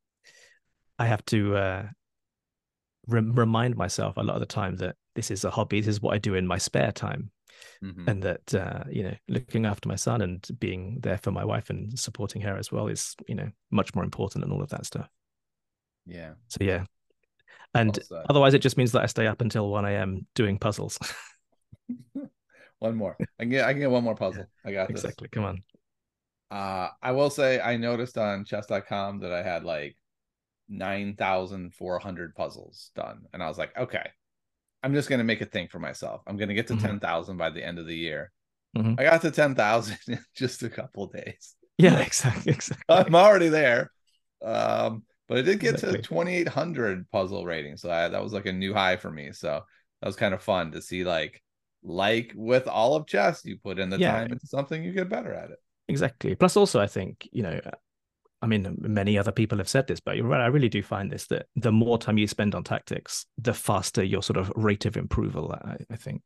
I have to uh re- remind myself a lot of the time that this is a hobby. This is what I do in my spare time. Mm-hmm. And that uh, you know, looking after my son and being there for my wife and supporting her as well is, you know, much more important than all of that stuff. Yeah. So yeah. And Well said. otherwise it just means that I stay up until one a.m. doing puzzles. One more. I can get I can get one more puzzle. I got this. Exactly. Come on. Uh, I will say I noticed on chess dot com that I had like nine thousand four hundred puzzles done. And I was like, okay, I'm just going to make a thing for myself. I'm going to get to Mm-hmm. ten thousand by the end of the year. Mm-hmm. I got to ten thousand in just a couple days. Yeah, exactly. Exactly. I'm already there. Um, but I did get Exactly. to twenty-eight hundred puzzle rating. So I, that was like a new high for me. So that was kind of fun to see, like, like with all of chess, you put in the Yeah, time into something, you get better at it. exactly. Plus, also, I think, you know, I mean, many other people have said this, but you're right. I really do find this that the more time you spend on tactics, the faster your sort of rate of approval, I, I think.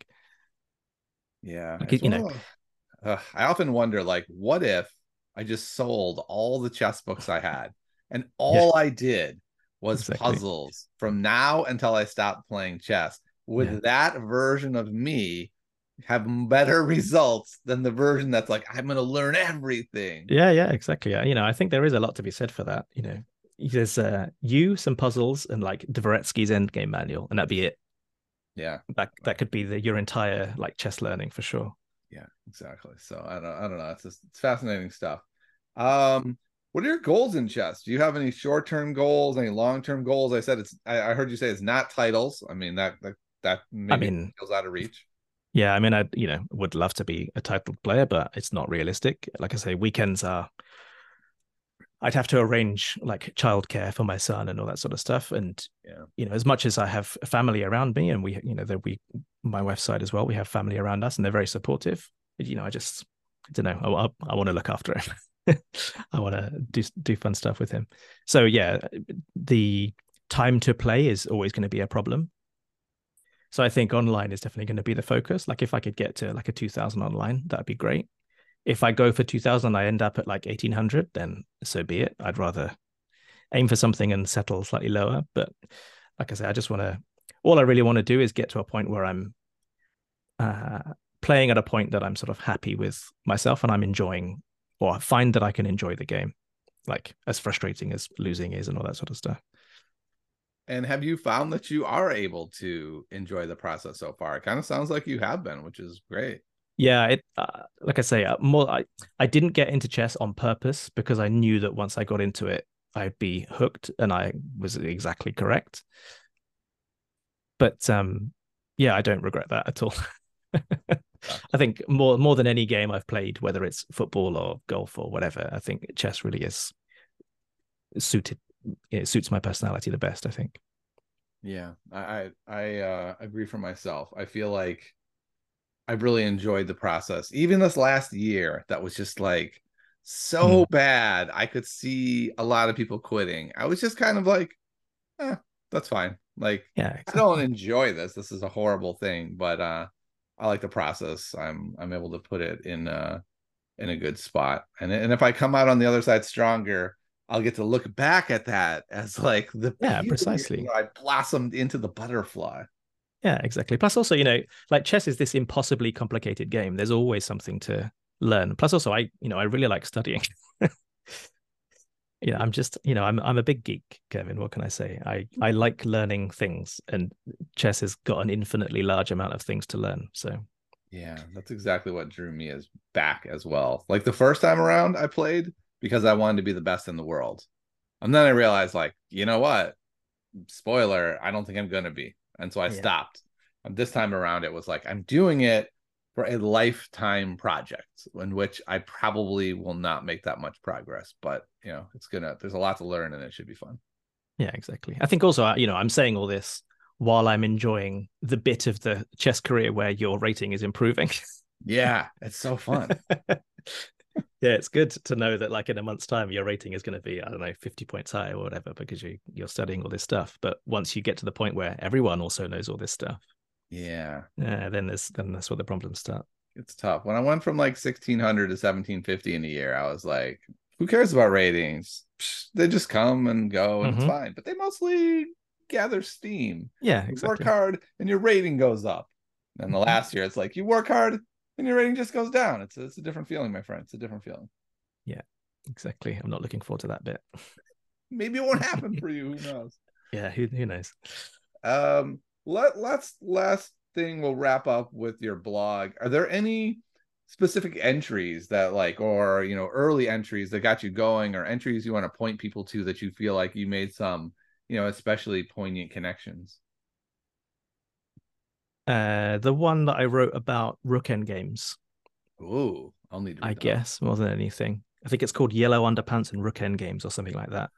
Yeah. Like, It's you one know, of the, uh, I often wonder, like, what if I just sold all the chess books I had and yeah, all I did was exactly. puzzles from now until I stopped playing chess? Yeah. Would that version of me have better results than the version that's like, I'm going to learn everything? Yeah, yeah, exactly. Yeah. You know, I think there is a lot to be said for that. You know, there's uh, you, some puzzles, and like Dvoretsky's Endgame Manual, and that'd be it. Yeah. That that could be the your entire like chess learning for sure. Yeah, exactly. So I don't, I don't know. It's just, it's fascinating stuff. Um, what are your goals in chess? Do you have any short-term goals, any long-term goals? I said it's, I, I heard you say it's not titles. I mean, that, that, that I maybe mean, feels out of reach. yeah, I mean, I you know would love to be a titled player, but it's not realistic. Like I say, weekends are. I'd have to arrange like childcare for my son and all that sort of stuff. And Yeah. you know, as much as I have family around me, and we, you know, that we, my wife's side as well, we have family around us, and they're very supportive. You know, I just, I don't know, I, I, I want to look after him. I want to do do fun stuff with him. So yeah, the time to play is always going to be a problem. So I think online is definitely going to be the focus. Like if I could get to like a two thousand online, that'd be great. If I go for two thousand, I end up at like eighteen hundred, then so be it. I'd rather aim for something and settle slightly lower. But like I say, I just want to, all I really want to do is get to a point where I'm uh, playing at a point that I'm sort of happy with myself and I'm enjoying, or find that I can enjoy the game, like as frustrating as losing is and all that sort of stuff. And have you found that you are able to enjoy the process so far? It kind of sounds like you have been, which is great. Yeah, it uh, like I say, uh, more I I didn't get into chess on purpose because I knew that once I got into it, I'd be hooked, and I was exactly correct. But um, yeah, I don't regret that at all. I think more more than any game I've played, whether it's football or golf or whatever, I think chess really is suited. It suits my personality the best, I think. Yeah, I I, I uh, agree for myself. I feel like I've really enjoyed the process. Even this last year, that was just like so Mm. bad. I could see a lot of people quitting. I was just kind of like, eh, that's fine. Like, Yeah, I don't exactly. enjoy this. This is a horrible thing, but uh, I like the process. I'm I'm able to put it in uh in a good spot. And and if I come out on the other side stronger, I'll get to look back at that as like the Yeah, beauty. You precisely. know, I blossomed into the butterfly. Yeah, exactly. Plus, also, you know, like chess is this impossibly complicated game. There's always something to learn. Plus, also, I, you know, I really like studying. You know, I'm just, you know, I'm I'm a big geek, Kevin. What can I say? I I like learning things, and chess has got an infinitely large amount of things to learn. So, Yeah, that's exactly what drew me as back as well. Like the first time around I played because I wanted to be the best in the world. And then I realized like, you know what? Spoiler, I don't think I'm gonna be. And so I yeah, stopped. And this time around it was like I'm doing it for a lifetime project in which I probably will not make that much progress, but you know, it's gonna there's a lot to learn and it should be fun. yeah, exactly. I think also, uh, you know, I'm saying all this while I'm enjoying the bit of the chess career where your rating is improving. Yeah, it's so fun. Yeah, it's good to know that like in a month's time your rating is going to be, I don't know, fifty points higher or whatever because you you're studying all this stuff. But once you get to the point where everyone also knows all this stuff, Yeah. yeah, then there's then that's where the problems start. It's tough. When I went from like sixteen hundred to seventeen fifty in a year, I was like, who cares about ratings? Psh, they just come and go and it's Hmm. fine. But they mostly gather steam. Yeah, You work exactly. hard and your rating goes up. And the Hmm. last year, it's like you work hard and your rating just goes down. It's a, it's a different feeling, my friend. It's a different feeling. Yeah, exactly. I'm not looking forward to that bit. Maybe it won't happen for you. Who knows? Yeah, who who knows? Um, let let's last thing we'll wrap up with your blog. Are there any specific entries that like or you know early entries that got you going or entries you want to point people to that you feel like you made some you know especially poignant connections? Uh, the one that I wrote about Rook End games, Ooh, I'll need to I read that. guess, more than anything. I think it's called Yellow Underpants and Rook End Games or something like that.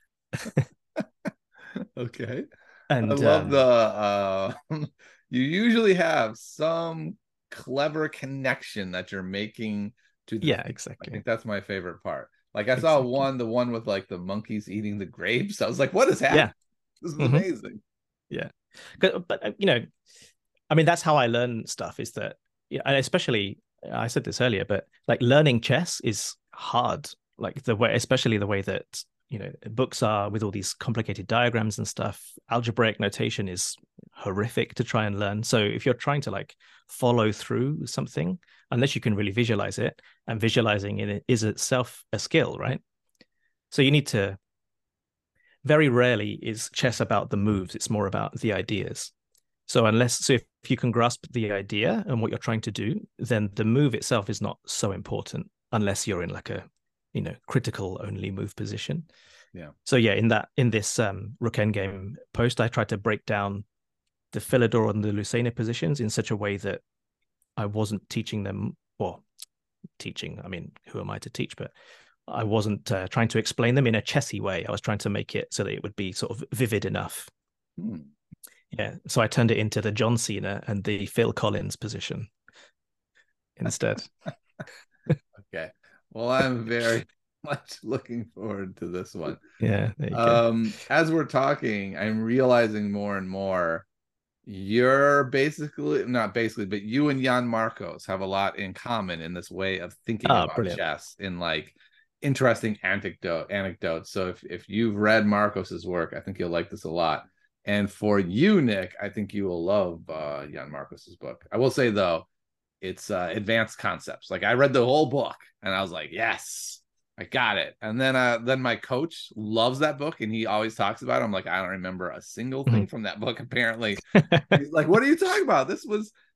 Okay. I And love the um, uh you usually have some clever connection that you're making to the yeah, theme. I exactly, think that's my favorite part. Like I saw exactly. one, the one with like the monkeys eating the grapes. I was like, what is Yeah. happening? This is Hmm. amazing. Yeah. 'Cause- But uh, you know, I mean, that's how I learn stuff. Is that, yeah, and especially I said this earlier, but like learning chess is hard. Like the way, especially the way that you know books are with all these complicated diagrams and stuff. Algebraic notation is horrific to try and learn. So if you're trying to like follow through something, unless you can really visualize it, and visualizing it is itself a skill, right? So you need to. Very rarely is chess about the moves. It's more about the ideas. So unless so if, if you can grasp the idea and what you're trying to do, then the move itself is not so important unless you're in like a you know critical only move position. Yeah. So yeah, in that in this um Rook Endgame post, I tried to break down the Philidor and the Lucena positions in such a way that I wasn't teaching them or teaching. I mean, who am I to teach? But I wasn't uh, trying to explain them in a chessy way. I was trying to make it so that it would be sort of vivid enough. Hmm. Yeah. So I turned it into the John Cena and the Phil Collins position instead. Okay. Well, I'm very much looking forward to this one. Yeah, there you go. Um, as we're talking, I'm realizing more and more you're basically not basically, but you and Jan Marcos have a lot in common in this way of thinking Ah, about brilliant. chess in like interesting anecdote anecdotes. So if if you've read Marcos's work, I think you'll like this a lot. And for you, Nick, I think you will love uh, Jan Marcos's book. I will say though, it's uh, advanced concepts. Like I read the whole book and I was like, yes, I got it. And then uh, then my coach loves that book and he always talks about it. I'm like, I don't remember a single thing from that book. Apparently, he's like, what are you talking about? This was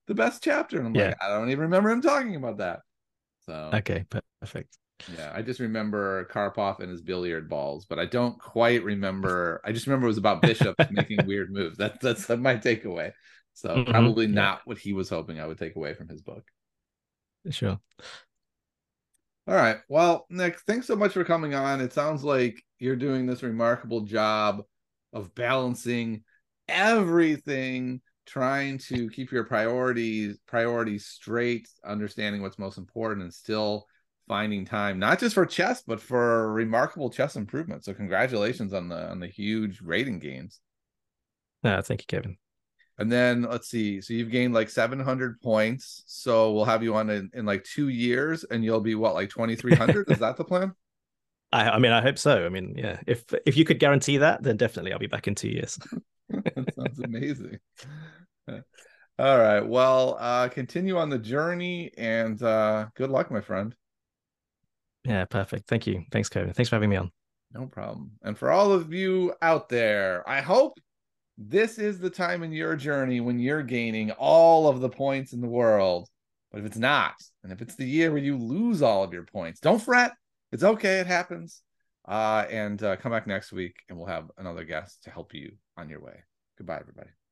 the best chapter. And I'm Yeah. like, I don't even remember him talking about that. So Okay, perfect. yeah, I just remember Karpov and his billiard balls, but I don't quite remember. I just remember it was about bishops making weird moves. That, that's my takeaway. So Mm-hmm. probably Yeah, not what he was hoping I would take away from his book. sure. All right. Well, Nick, thanks so much for coming on. It sounds like you're doing this remarkable job of balancing everything, trying to keep your priorities priorities straight, understanding what's most important, and still finding time not just for chess but for remarkable chess improvement. So congratulations on the on the huge rating gains. No, thank you, Kevin. And then let's see. So you've gained like seven hundred points. So we'll have you on in, in like two years and you'll be what, like twenty-three hundred? Is that the plan? I, I mean, I hope so. I mean, yeah, if if you could guarantee that, then definitely I'll be back in two years. That sounds amazing. All right. Well, uh, continue on the journey and uh, good luck, my friend. Yeah, perfect. Thank you. Thanks, Kevin. Thanks for having me on. No problem. And for all of you out there, I hope this is the time in your journey when you're gaining all of the points in the world. But if it's not, and if it's the year where you lose all of your points, don't fret. It's okay. It happens. Uh, and uh, come back next week and we'll have another guest to help you on your way. Goodbye, everybody.